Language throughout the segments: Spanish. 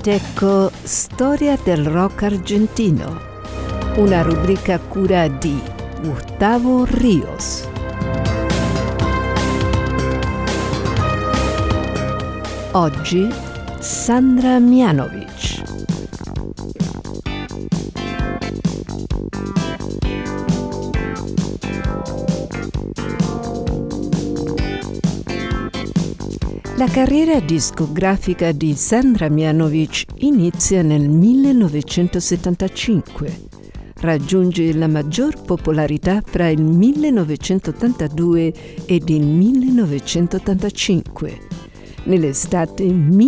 ed ecco Storia del rock argentino, una rubrica a cura di Gustavo Ríos. Oggi Sandra Mianovic. La carriera discografica di Sandra Mianovic inizia nel 1975. Raggiunge la maggior popolarità fra il 1982 ed il 1985. Nell'estate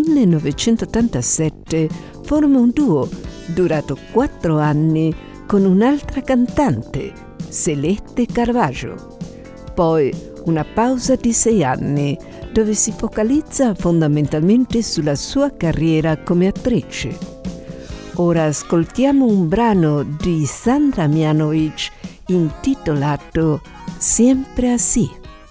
1987 forma un duo durato 4 anni con un'altra cantante, Celeste Carvalho. Poi una pausa di 6 anni dove si focalizza fondamentalmente sulla sua carriera come attrice. Ora ascoltiamo un brano di Sandra Mianovic intitolato Siempre Así.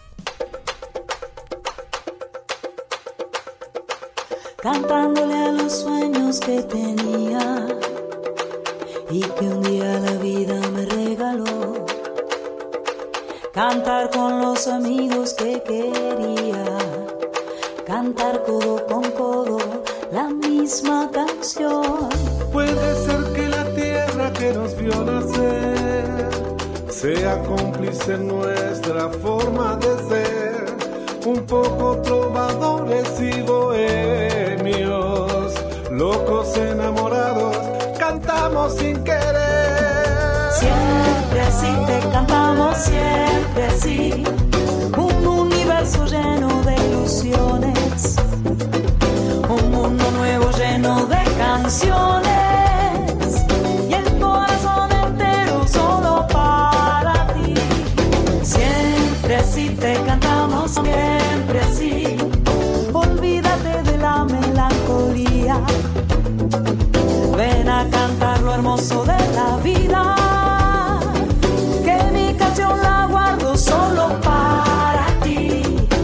Cantándole a los sueños que tenía y que un día la vida me regaló. Cantar con los amigos que quería, cantar codo con codo la misma canción. Puede ser que la tierra que nos vio nacer sea cómplice en nuestra forma de ser, un poco trovadores y bohemios, locos enamorados, cantamos sin querer. Siempre así te cantamos, siempre así, un universo lleno de ilusiones, un mundo nuevo lleno de canciones y el corazón entero solo para ti. Siempre así te cantamos, siempre así, olvídate de la melancolía, ven a cantar lo hermoso de la vida. La guardo solo para ti.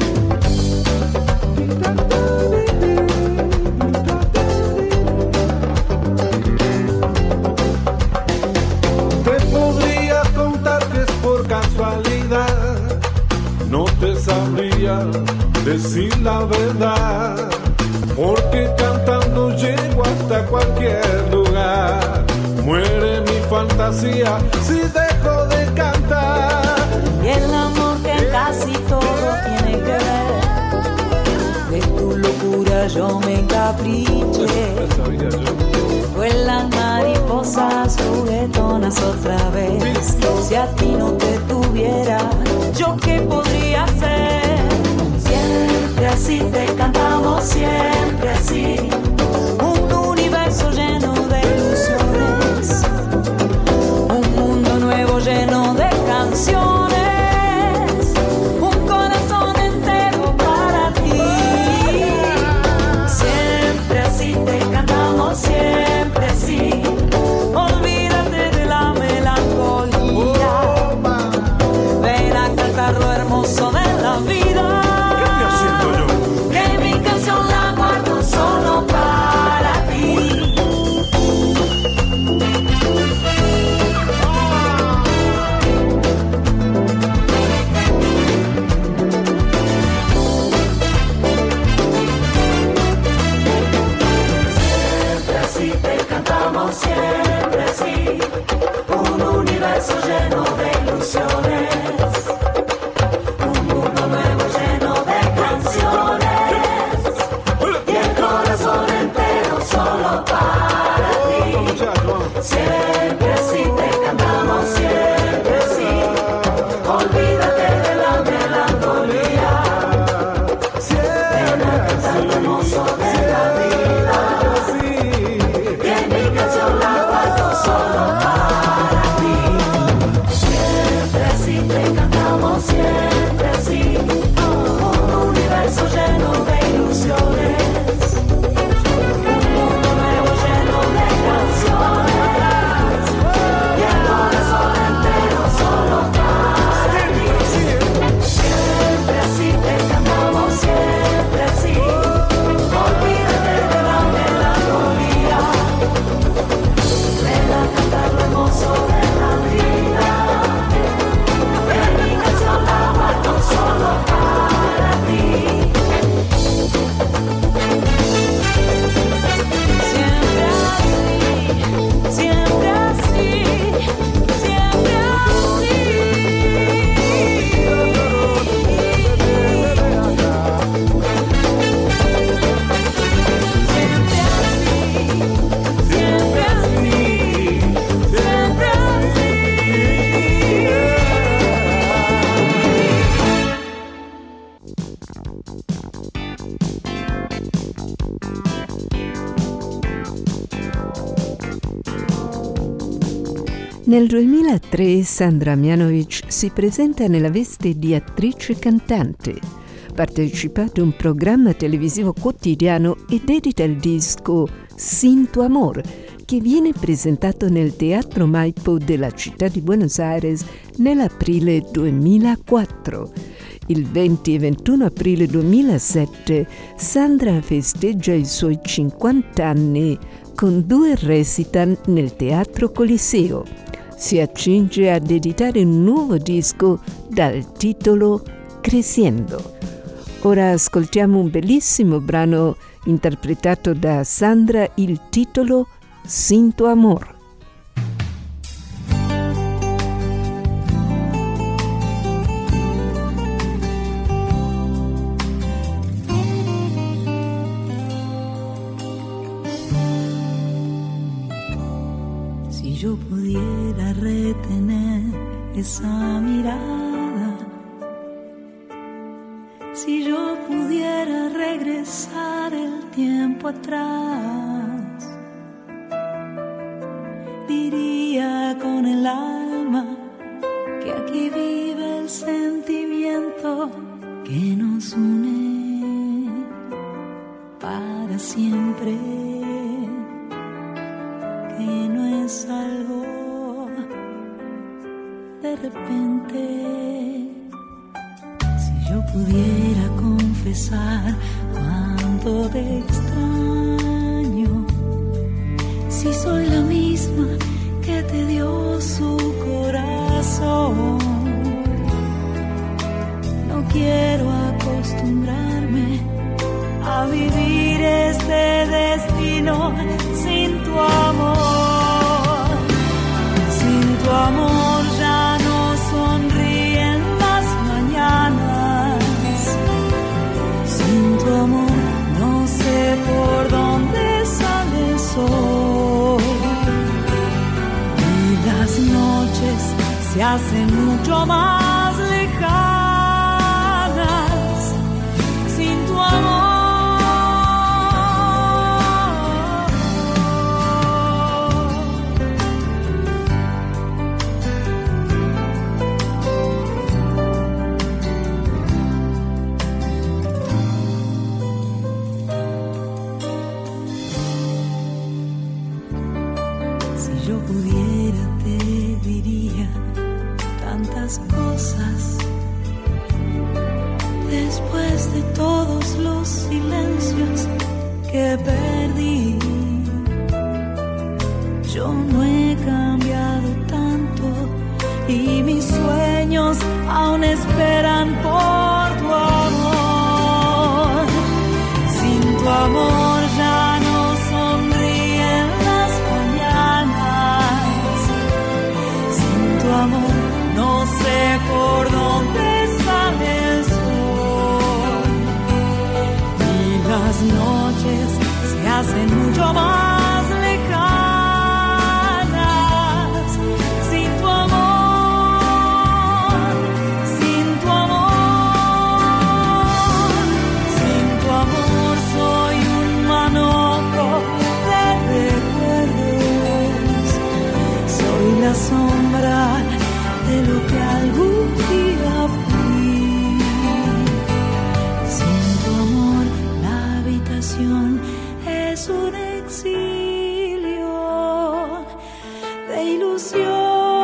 Te podría contar que es por casualidad, no te sabría decir la verdad, porque cantando llego hasta cualquier lugar. Muere mi fantasía si dejo de cantar. Y el amor que casi todo tiene que ver, de tu locura yo me encapriché. Vuelan mariposas juguetonas otra vez. Si a ti no te tuviera, ¿yo qué podría hacer? Siempre así te cantamos, siempre así, un universo lleno de ilusiones, un mundo nuevo lleno de canciones, un corazón entero para ti. Siempre así te cantamos, siempre así, olvídate de la melancolía, ven a cantar lo hermoso de la vida. ¿Qué estoy haciendo yo? Que mi canción la guardo solo para ti. Siempre así te cantamos, siempre así, un universo lleno de ilusiones, un mundo nuevo lleno Nel 2003 Sandra Mianovic si presenta nella veste di attrice cantante. Partecipa ad un programma televisivo quotidiano ed edita il disco Sin tu amor, che viene presentato nel Teatro Maipo della città di Buenos Aires nell'aprile 2004. Il 20 e 21 aprile 2007 Sandra festeggia i suoi 50 anni con 2 recital nel Teatro Coliseo. Si accinge ad editare un nuovo disco dal titolo Creciendo. Ora ascoltiamo un bellissimo brano interpretato da Sandra, il titolo Sin tu amor. Si yo pudiera retener esa mirada, si yo pudiera regresar el tiempo atrás, diría con el alma que aquí vive el sentimiento que nos une para siempre, que no es algo de repente. Si yo pudiera confesar cuánto te extraño, si soy la misma que te dio su corazón, no quiero acostumbrarme a vivir este destino sin tu amor. Sin tu amor ya no sonríen las mañanas. Sin tu amor no sé por dónde sale el sol. Y las noches se hacen mucho más lejanas. Sin tu amor. Cosas después de todos los silencios que perdí. Yo no he cambiado tanto y mis sueños aún esperan por tu amor. Sin tu amor ya no sonríen las mañanas. Sin tu amor no sé por dónde sale el sol. Y las noches se hacen mucho más lejanas. Sin tu amor, sin tu amor, sin tu amor soy un manojo de recuerdos. Soy la sombra de lo que algún día fui. Sin tu amor la habitación es un exilio de ilusiones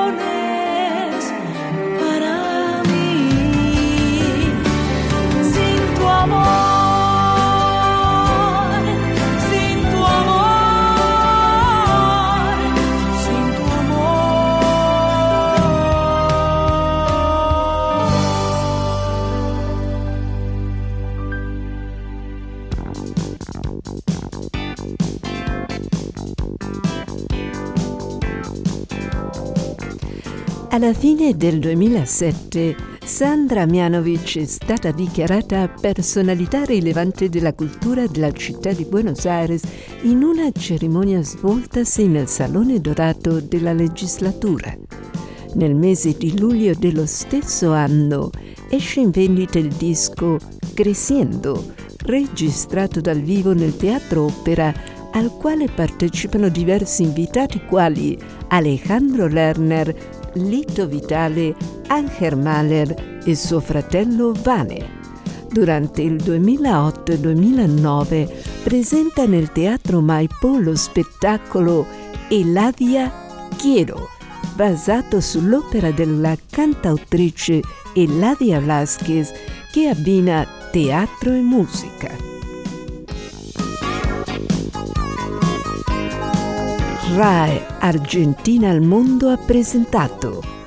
para mí. Sin tu amor, sin tu amor, sin tu Alla fine del 2007, Sandra Mianovic è stata dichiarata personalità rilevante della cultura della città di Buenos Aires in una cerimonia svoltasi nel Salone Dorato della legislatura. Nel mese di luglio dello stesso anno esce in vendita il disco Creciendo, registrato dal vivo nel Teatro Opera al quale partecipano diversi invitati quali Alejandro Lerner, Lito Vitale, Ángel Mahler e suo fratello Vane. Durante il 2008 e 2009 presenta nel Teatro Maipú lo spettacolo Eladia Quiero, basato sull'opera della cantautrice Eladia Blasquez, che abbina teatro e musica. RAI Argentina al Mondo ha presentato